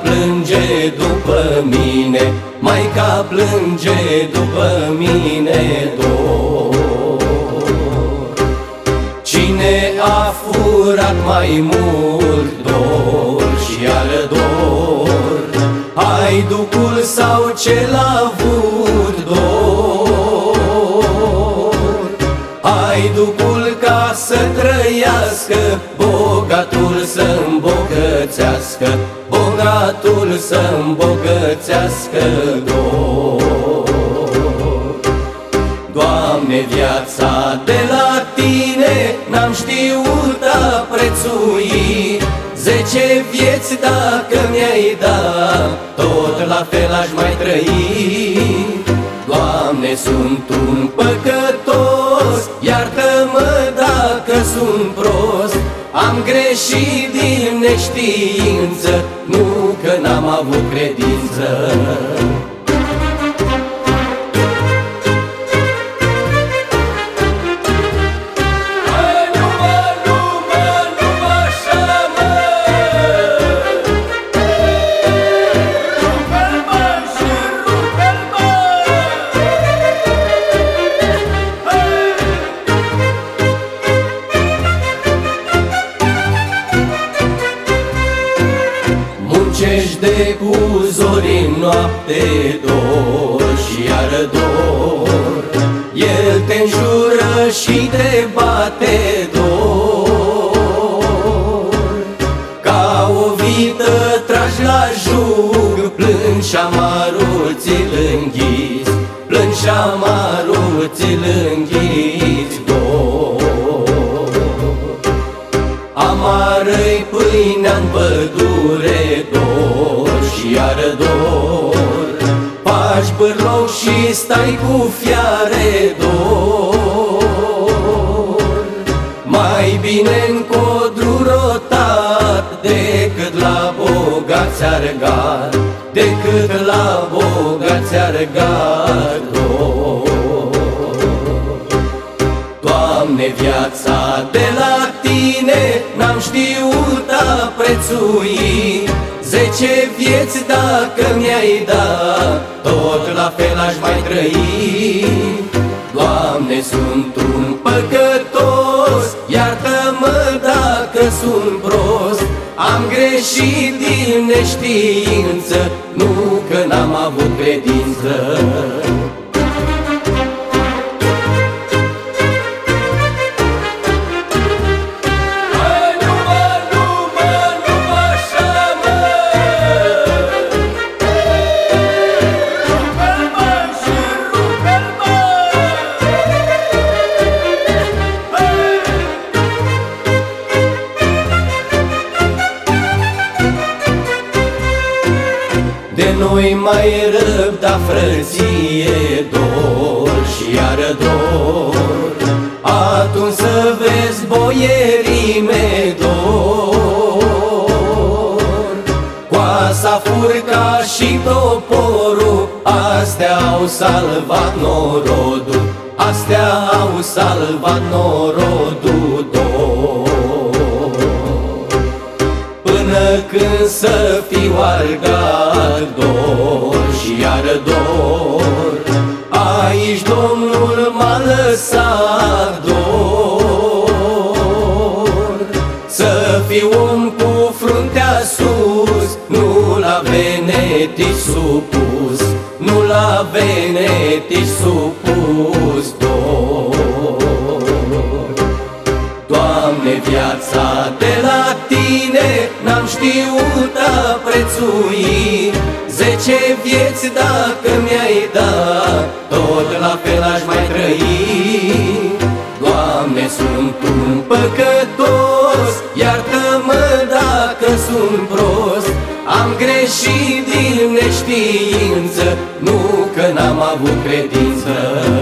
plânge după mine, Maica plânge după mine dor. Cine a furat mai mult dor și iară dor? Haiducul sau cel avut dor? Haiducul ca să trăiască, bogatul să îmbogățească, bogatul să îmbogățească dor. Doamne, viața de la Tine n-am știut a prețui. 10 vieți dacă mi-ai dat, tot la fel aș mai trăi. Doamne, sunt un păcătos, iartă-mă dacă sunt prost. Am greșit din neștiință, nu că n-am avut credință. Muncești de cu zori în noapte dor și iară dor. El te înjură și te bate dor. Ca o vită tragi la jug, plângi și amarul ți-l înghiți, plângi și amarul ți-l înghiți dor. Amară-i pâinea-n pădure dor și iară dor. Faci bârlou și stai cu fiare dor. Mai bine-n codru rotat decât la bogați argat, decât la bogați argat dor. Doamne, viața de la Tine n-am știut a prețui. 10 vieți dacă mi-ai dat, tot la fel aș mai trăi. Doamne, sunt un păcătos, iartă-mă dacă sunt prost. Am greșit din neștiință, nu că n-am avut credință. De noi mai răbda frăție dor și iară dor. Atunci să vezi boierime dor. Coasa, furca și toporul, astea au salvat norodul, astea au salvat norodul dor. Până când să fiu argat dor și iară dor, aici Domnul m-a lăsat dor. Să fiu om cu fruntea sus, nu la veneti supus, nu la veneti supus dor. Doamne, viața de la Tine n-am știut a prețui. 10 vieți dacă mi-ai dat, tot la fel aș mai trăi. Doamne, sunt un păcătos, iartă-mă dacă sunt prost. Am greșit din neștiință, nu că n-am avut credință.